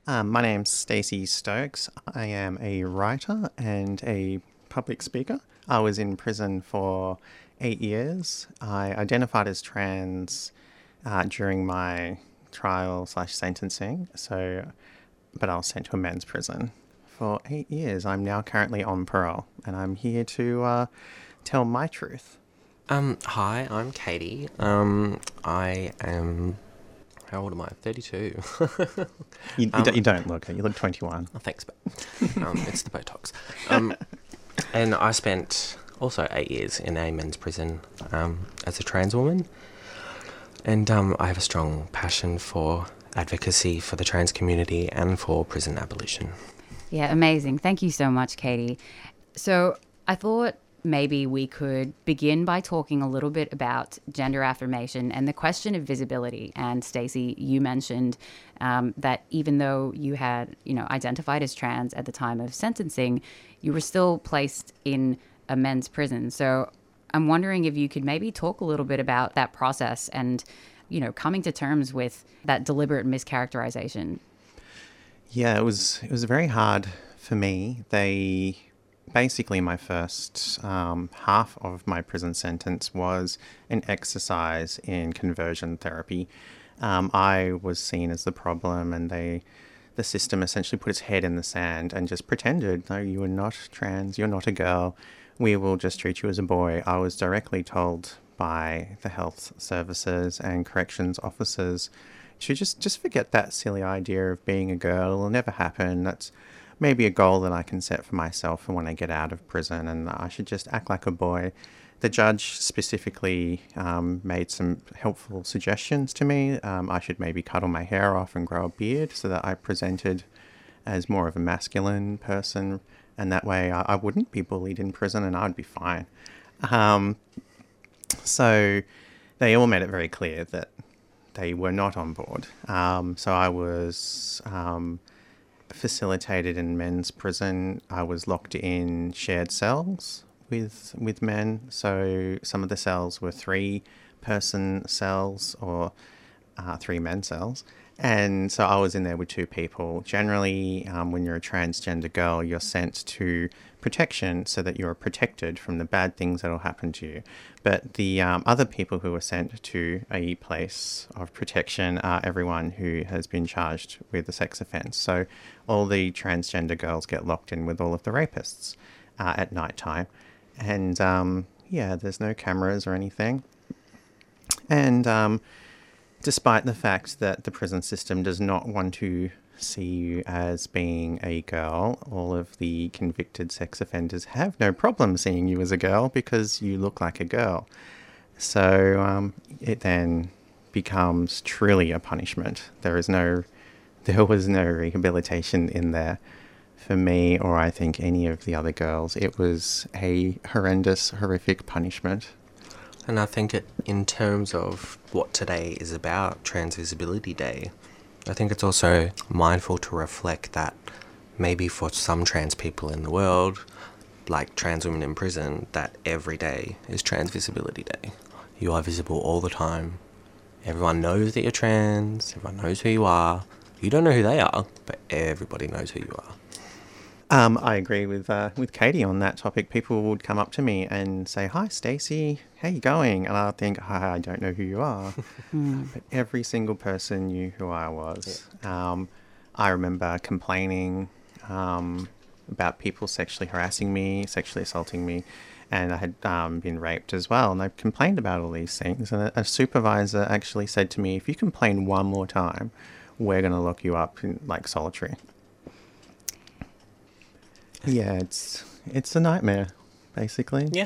My name's Stacey Stokes. I am a writer and a public speaker. I was in prison for 8 years. I identified as trans during my trial slash sentencing. But I was sent to a men's prison for 8 years. I'm now currently on parole, and I'm here to tell my truth. Hi, I'm Katie. I am. How old am I? 32. You don't look it. You look 21. Oh, thanks, but it's the Botox. And I spent also 8 years in a men's prison as a trans woman. And I have a strong passion for advocacy for the trans community and for prison abolition. Yeah, amazing. Thank you so much, Katie. So I thought maybe we could begin by talking a little bit about gender affirmation and the question of visibility. And Stacey, you mentioned that even though you had, identified as trans at the time of sentencing, you were still placed in a men's prison. So I'm wondering if you could maybe talk a little bit about that process and, coming to terms with that deliberate mischaracterization. Yeah, it was very hard for me. Basically, my first half of my prison sentence was an exercise in conversion therapy. I was seen as the problem, and the system essentially put its head in the sand and just pretended, no, you are not trans, you're not a girl, we will just treat you as a boy. I was directly told by the health services and corrections officers to just forget that silly idea of being a girl. It'll never happen. That's maybe a goal that I can set for myself for when I get out of prison, and I should just act like a boy. The judge specifically made some helpful suggestions to me. I should maybe cut all my hair off and grow a beard so that I presented as more of a masculine person, and that way I wouldn't be bullied in prison and I'd be fine. So they all made it very clear that they were not on board. So I was facilitated in men's prison. I was locked in shared cells with men. So some of the cells were 3-person cells or 3-men cells. And so I was in there with 2 people. Generally, when you're a transgender girl, you're sent to protection so that you're protected from the bad things that will happen to you. But the other people who were sent to a place of protection are everyone who has been charged with a sex offence. So all the transgender girls get locked in with all of the rapists at night time. And there's no cameras or anything. And despite the fact that the prison system does not want to see you as being a girl, all of the convicted sex offenders have no problem seeing you as a girl because you look like a girl. So it then becomes truly a punishment. There was no rehabilitation in there for me, or I think any of the other girls. It was a horrendous, horrific punishment. And I think in terms of what today is about, Trans Visibility Day, I think it's also mindful to reflect that maybe for some trans people in the world, like trans women in prison, that every day is Trans Visibility Day. You are visible all the time. Everyone knows that you're trans, everyone knows who you are. You don't know who they are, but everybody knows who you are. I agree with Katie on that topic. People would come up to me and say, "Hi, Stacey, how you going?" And I'll think, "Hi, I don't know who you are." But every single person knew who I was. Yeah. I remember complaining about people sexually harassing me, sexually assaulting me, and I had been raped as well. And I complained about all these things. And a supervisor actually said to me, "If you complain one more time, we're going to lock you up in solitary." Yeah, it's a nightmare, basically. Yeah.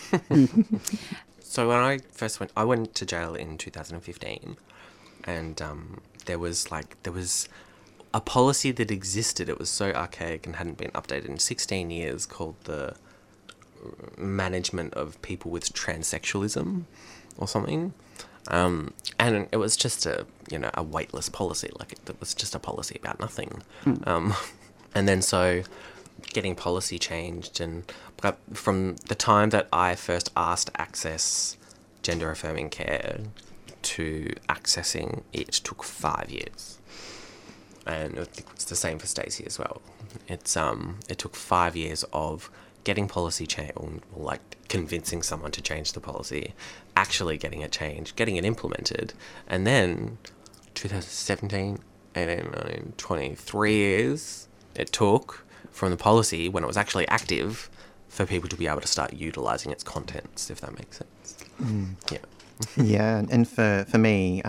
So when I first went to jail in 2015, and there was a policy that existed. It was so archaic and hadn't been updated in 16 years, called the Management of People with Transsexualism or something. And it was just a weightless policy. It was just a policy about nothing. And then so getting policy changed, and from the time that I first asked to access gender affirming care to accessing it took 5 years. and I think it's the same for Stacey as well. It took 5 years of getting policy change, or like convincing someone to change the policy, actually getting it changed, getting it implemented, and then 2017, 18, 19, 23 years it took from the policy when it was actually active for people to be able to start utilising its contents, if that makes sense. Yeah. Yeah, and for me,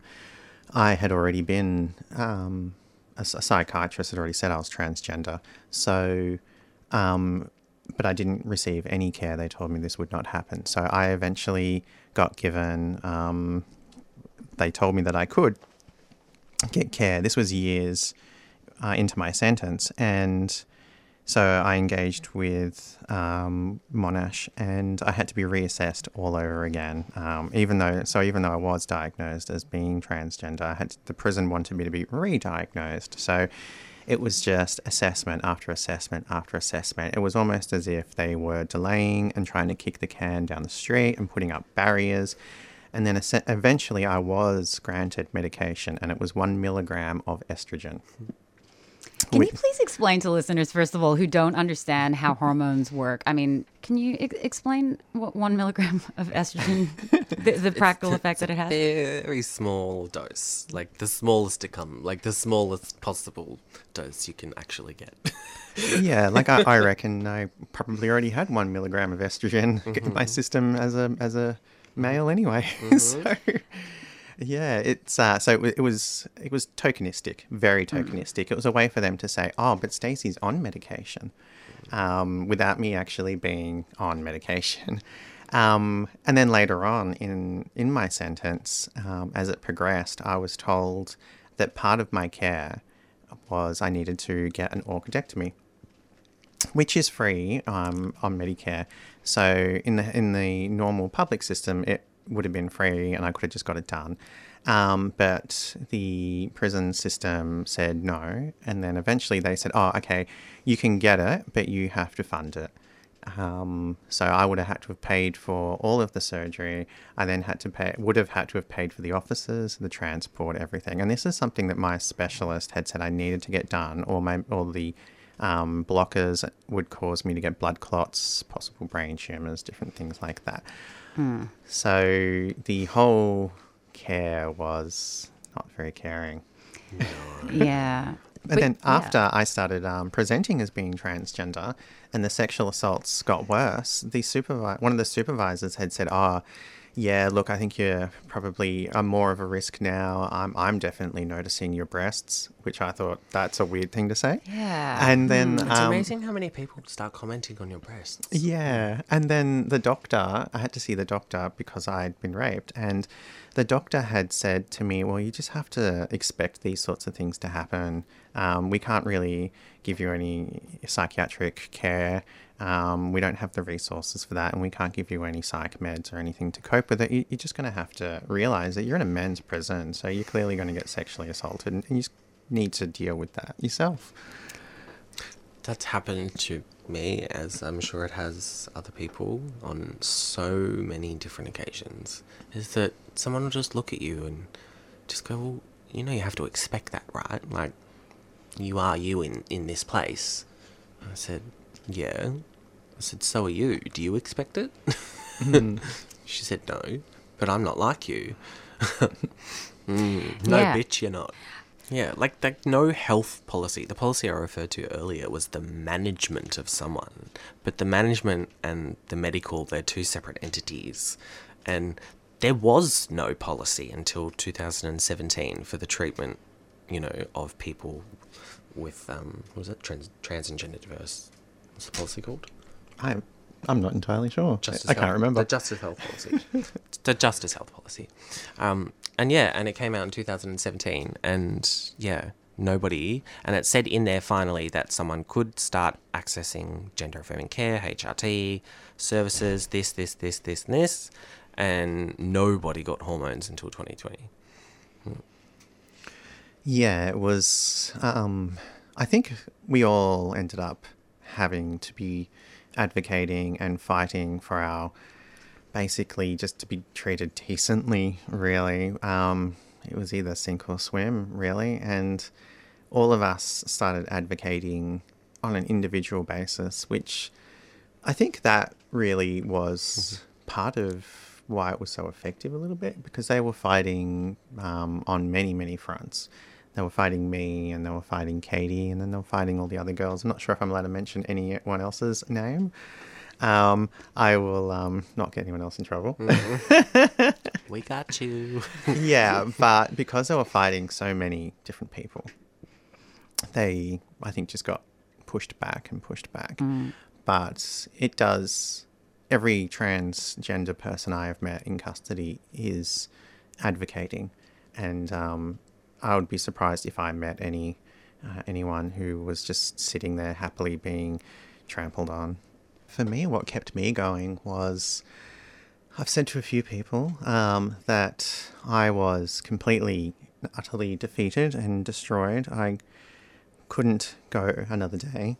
I had already been a psychiatrist had already said I was transgender, so but I didn't receive any care. They told me this would not happen, so I eventually got given. They told me that I could get care. This was years into my sentence, and so I engaged with Monash, and I had to be reassessed all over again. Even though I was diagnosed as being transgender, the prison wanted me to be re-diagnosed. So it was just assessment after assessment after assessment. It was almost as if they were delaying and trying to kick the can down the street and putting up barriers. And then eventually I was granted medication, and it was 1 milligram of estrogen. Can you please explain to listeners, first of all, who don't understand how hormones work? I mean, can you explain what 1 milligram of estrogen, the practical effect that it has? Very small dose, like the smallest the smallest possible dose you can actually get. Yeah, like I reckon I probably already had 1 milligram of estrogen in my system as a male anyway. So yeah, it's so it was tokenistic, very tokenistic. It was a way for them to say, "Oh, but Stacey's on medication," without me actually being on medication. And then later on in my sentence, as it progressed, I was told that part of my care was I needed to get an orchidectomy, which is free on Medicare. So in the normal public system, it would have been free and I could have just got it done. But the prison system said no. And then eventually they said, oh, okay, you can get it, but you have to fund it. So I would have had to have paid for all of the surgery. I then would have had to have paid for the officers, the transport, everything. And this is something that my specialist had said I needed to get done, or the blockers would cause me to get blood clots, possible brain tumours, different things like that. So the whole care was not very caring. Yeah. But then after I started presenting as being transgender and the sexual assaults got worse, one of the supervisors had said, oh, yeah, look, I think you're probably more of a risk now. I'm definitely noticing your breasts, which I thought that's a weird thing to say. Yeah. And then It's amazing how many people start commenting on your breasts. Yeah. And then I had to see the doctor because I'd been raped. And the doctor had said to me, well, you just have to expect these sorts of things to happen. We can't really give you any psychiatric care. We don't have the resources for that, and we can't give you any psych meds or anything to cope with it. You're just going to have to realise that you're in a men's prison, so you're clearly going to get sexually assaulted, and you just need to deal with that yourself. That's happened to me, as I'm sure it has other people on so many different occasions, is that someone will just look at you and just go, well, you have to expect that, right? Like, you are you in this place. I said, yeah. I said, so are you. Do you expect it? She said, no, but I'm not like you. No, Yeah. bitch, you're not. Yeah, like no health policy. The policy I referred to earlier was the management of someone. But the management and the medical, they're two separate entities. And there was no policy until 2017 for the treatment, of people with, what was it, trans and gender diverse. What's the policy called? I'm not entirely sure. I can't remember. The Justice Health Policy. The Justice Health Policy. And it came out in 2017, and nobody, and it said in there finally that someone could start accessing gender affirming care, HRT, services, this, and this, and nobody got hormones until 2020. Yeah, it was, I think we all ended up having to be advocating and fighting for basically just to be treated decently, really. It was either sink or swim, really. And all of us started advocating on an individual basis, which I think that really was part of why it was so effective a little bit, because they were fighting on many, many fronts. They were fighting me, and they were fighting Katie, and then they were fighting all the other girls. I'm not sure if I'm allowed to mention anyone else's name. I will not get anyone else in trouble. We got you. Yeah, but because they were fighting so many different people, they, I think, just got pushed back and pushed back. But it does, every transgender person I have met in custody is advocating, and I would be surprised if I met anyone who was just sitting there happily being trampled on. For me, what kept me going was, I've said to a few people that I was completely, utterly defeated and destroyed. I couldn't go another day.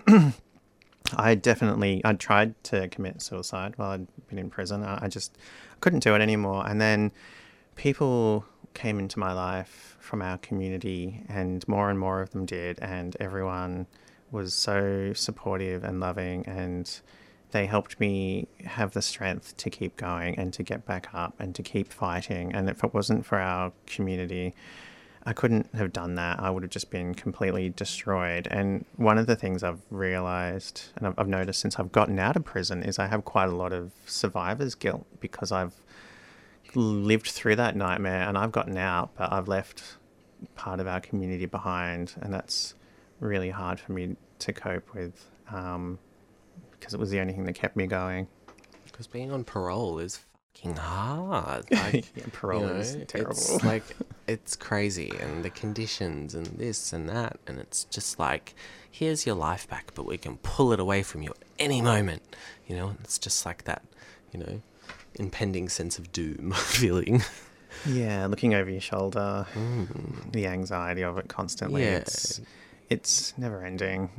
I'd tried to commit suicide while I'd been in prison. I just couldn't do it anymore. And then people came into my life from our community, and more of them did. And everyone was so supportive and loving, and they helped me have the strength to keep going and to get back up and to keep fighting. And if it wasn't for our community, I couldn't have done that. I would have just been completely destroyed. And one of the things I've realized, and I've noticed since I've gotten out of prison, is I have quite a lot of survivor's guilt, because I've lived through that nightmare and I've gotten out, but I've left part of our community behind. And that's really hard for me to cope with, because it was the only thing that kept me going. Because being on parole is fucking hard. Like, Yeah, parole is terrible. It's like, it's crazy, and the conditions and this and that, and it's just like, here's your life back, but we can pull it away from you at any moment. You know, it's just like that, you know, impending sense of doom feeling. Yeah, looking over your shoulder, the anxiety of it constantly. Yeah. It's never ending.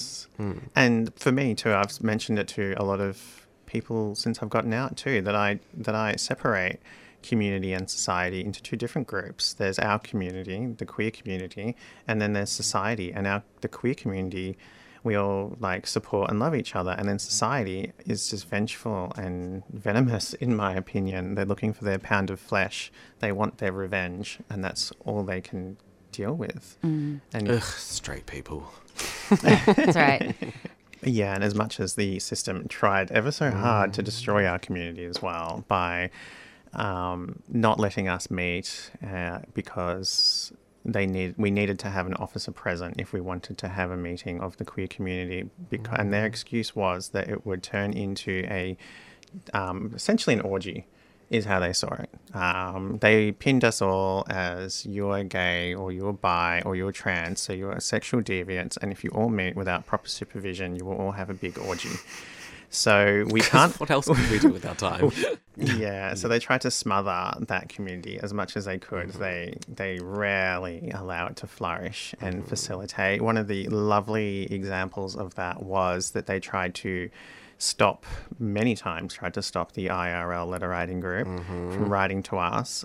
And for me too, I've mentioned it to a lot of people since I've gotten out too, that I separate community and society into two different groups. There's our community, the queer community, and then there's society. And the queer community, we all like support and love each other, and then society is just vengeful and venomous, in my opinion. They're looking for their pound of flesh. They want their revenge, and that's all they can deal with. And Ugh, straight people. That's right. yeah, and as much as the system tried ever so hard to destroy our community as well by not letting us meet, because we needed to have an officer present if we wanted to have a meeting of the queer community, and their excuse was that it would turn into essentially an orgy, is how they saw it. They pinned us all as, you're gay, or you're bi, or you're trans, so you're a sexual deviant, and if you all meet without proper supervision, you will all have a big orgy. So we can't... What else could we do with our time? Yeah, so they tried to smother that community as much as they could. They rarely allow it to flourish and facilitate. One of the lovely examples of that was that they tried to stop the IRL letter writing group from writing to us,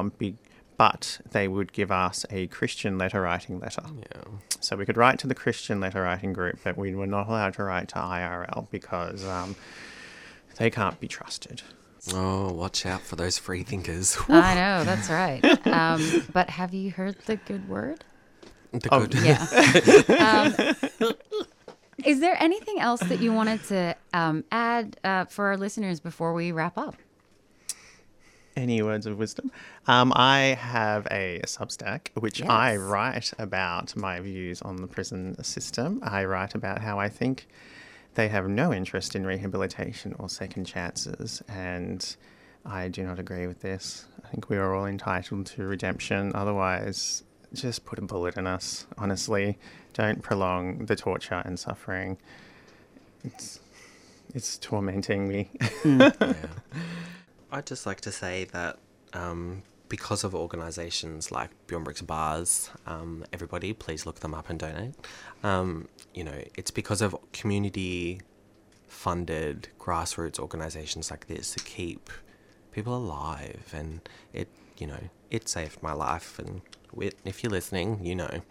but they would give us a Christian letter writing letter. Yeah. So we could write to the Christian letter writing group, but we were not allowed to write to IRL because they can't be trusted. Oh, watch out for those free thinkers. I know, that's right. But have you heard the good word? The good. Yeah. Is there anything else that you wanted to add for our listeners before we wrap up? Any words of wisdom? I have a Substack, which I write about my views on the prison system. I write about how I think they have no interest in rehabilitation or second chances, and I do not agree with this. I think we are all entitled to redemption. Otherwise, just put a bullet in us, honestly. Don't prolong the torture and suffering. It's tormenting me. Yeah. I'd just like to say that because of organisations like Beyond Bricks Bars, everybody please look them up and donate. It's because of community-funded grassroots organisations like this that keep people alive, and it saved my life and Whit, if you're listening, you know.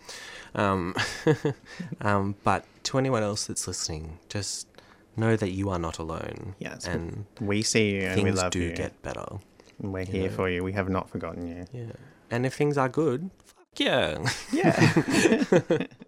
But to anyone else that's listening, just know that you are not alone. Yes. And We see you and we things love do you. get better. And we're here know. for you. We have not forgotten you. Yeah. And if things are good, fuck yeah. Yeah.